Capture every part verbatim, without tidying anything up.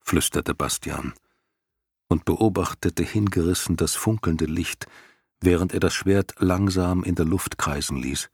flüsterte Bastian und beobachtete hingerissen das funkelnde Licht, während er das Schwert langsam in der Luft kreisen ließ.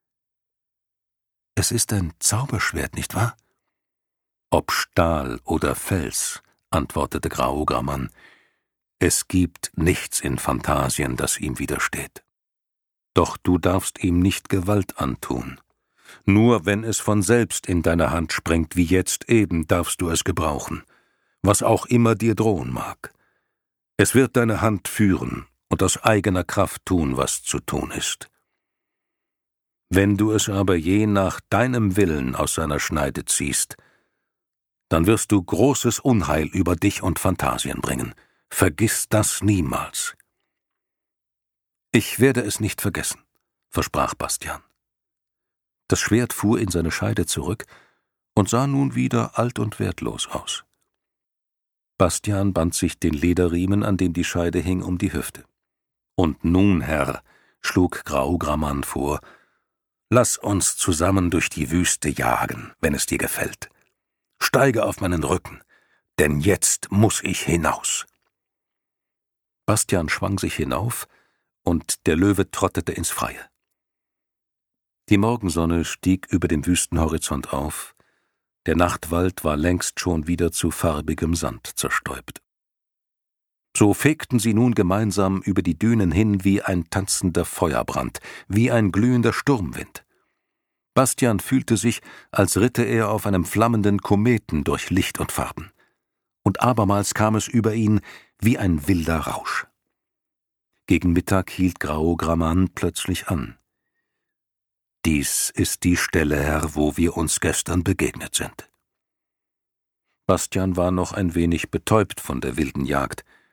»Es ist ein Zauberschwert, nicht wahr?« »Ob Stahl oder Fels«, antwortete Graograman, »es gibt nichts in Phantasien, das ihm widersteht. Doch du darfst ihm nicht Gewalt antun. Nur wenn es von selbst in deine Hand springt, wie jetzt eben, darfst du es gebrauchen, was auch immer dir drohen mag. Es wird deine Hand führen und aus eigener Kraft tun, was zu tun ist. Wenn du es aber je nach deinem Willen aus seiner Schneide ziehst, dann wirst du großes Unheil über dich und Phantasien bringen. Vergiss das niemals.« »Ich werde es nicht vergessen«, versprach Bastian. Das Schwert fuhr in seine Scheide zurück und sah nun wieder alt und wertlos aus. Bastian band sich den Lederriemen, an dem die Scheide hing, um die Hüfte. »Und nun, Herr«, schlug Graograman vor, »lass uns zusammen durch die Wüste jagen, wenn es dir gefällt. Steige auf meinen Rücken, denn jetzt muß ich hinaus.« Bastian schwang sich hinauf, und der Löwe trottete ins Freie. Die Morgensonne stieg über dem Wüstenhorizont auf, der Nachtwald war längst schon wieder zu farbigem Sand zerstäubt. So fegten sie nun gemeinsam über die Dünen hin wie ein tanzender Feuerbrand, wie ein glühender Sturmwind. Bastian fühlte sich, als ritte er auf einem flammenden Kometen durch Licht und Farben. Und abermals kam es über ihn wie ein wilder Rausch. Gegen Mittag hielt Graograman plötzlich an. »Dies ist die Stelle, Herr, wo wir uns gestern begegnet sind.« Bastian war noch ein wenig betäubt von der wilden Jagd,